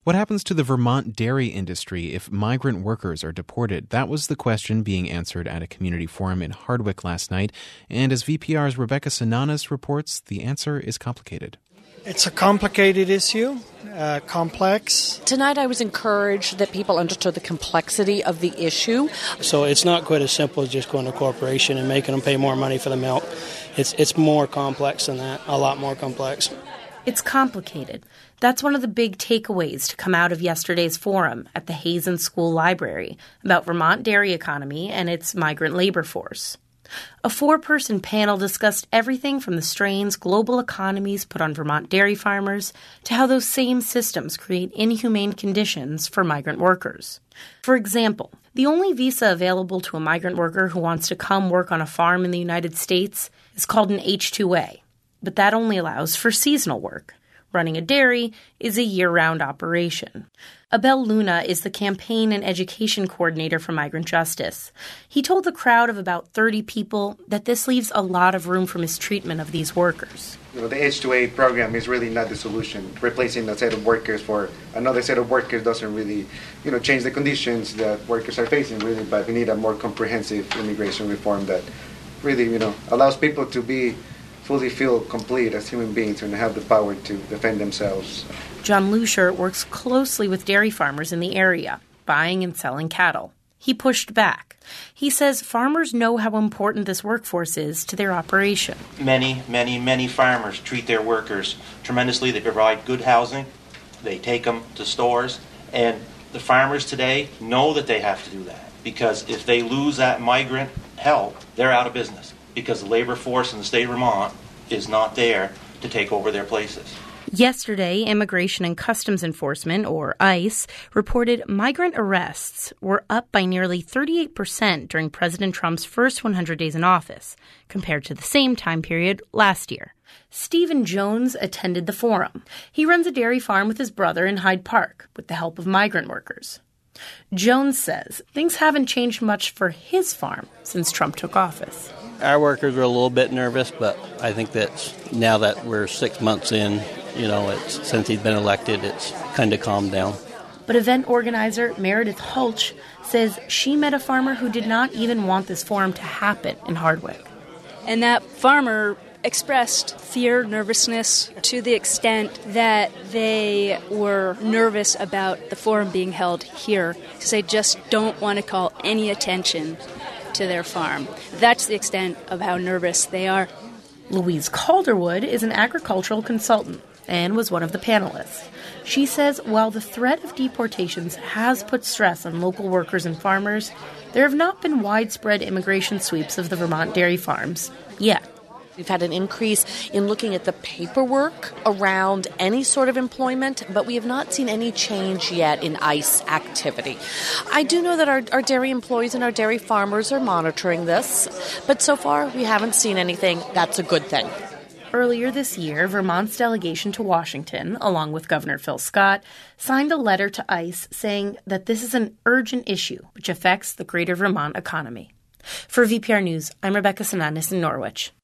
What happens to the Vermont dairy industry if migrant workers are deported? That was the question being answered at a community forum in Hardwick last night. And as VPR's Rebecca Sananes reports, the answer is complicated. It's a complicated issue, complex. Tonight I was encouraged that people understood the complexity of the issue. So it's not quite as simple as just going to a corporation and making them pay more money for the milk. It's more complex than that, a lot more complex. It's complicated. That's one of the big takeaways to come out of yesterday's forum at the Hazen School Library about Vermont dairy economy and its migrant labor force. A 4-person panel discussed everything from the strains global economies put on Vermont dairy farmers to how those same systems create inhumane conditions for migrant workers. For example, the only visa available to a migrant worker who wants to come work on a farm in the United States is called an H-2A, but that only allows for seasonal work. Running a dairy is a year-round operation. Abel Luna is the campaign and education coordinator for Migrant Justice. He told the crowd of about 30 people that this leaves a lot of room for mistreatment of these workers. The H-2A program is really not the solution. Replacing a set of workers for another set of workers doesn't really, change the conditions that workers are facing, really, but we need a more comprehensive immigration reform that really, allows people to fully feel complete as human beings and have the power to defend themselves. John Lucier works closely with dairy farmers in the area, buying and selling cattle. He pushed back. He says farmers know how important this workforce is to their operation. Many farmers treat their workers tremendously. They provide good housing. They take them to stores. And the farmers today know that they have to do that because if they lose that migrant help, they're out of business because the labor force in the state of Vermont is not there to take over their places. Yesterday, Immigration and Customs Enforcement, or ICE, reported migrant arrests were up by nearly 38% during President Trump's first 100 days in office, compared to the same time period last year. Stephen Jones attended the forum. He runs a dairy farm with his brother in Hyde Park, with the help of migrant workers. Jones says things haven't changed much for his farm since Trump took office. Our workers are a little bit nervous, but I think that now that we're 6 months in, since he's been elected, it's kind of calmed down. But event organizer Meredith Hulch says she met a farmer who did not even want this forum to happen in Hardwick. And that farmer expressed fear, nervousness, to the extent that they were nervous about the forum being held here because they just don't want to call any attention to their farm. That's the extent of how nervous they are. Louise Calderwood is an agricultural consultant and was one of the panelists. She says while the threat of deportations has put stress on local workers and farmers, there have not been widespread immigration sweeps of the Vermont dairy farms yet. We've had an increase in looking at the paperwork around any sort of employment, but we have not seen any change yet in ICE activity. I do know that our dairy employees and our dairy farmers are monitoring this, but so far we haven't seen anything. That's a good thing. Earlier this year, Vermont's delegation to Washington, along with Governor Phil Scott, signed a letter to ICE saying that this is an urgent issue which affects the greater Vermont economy. For VPR News, I'm Rebecca Sananes in Norwich.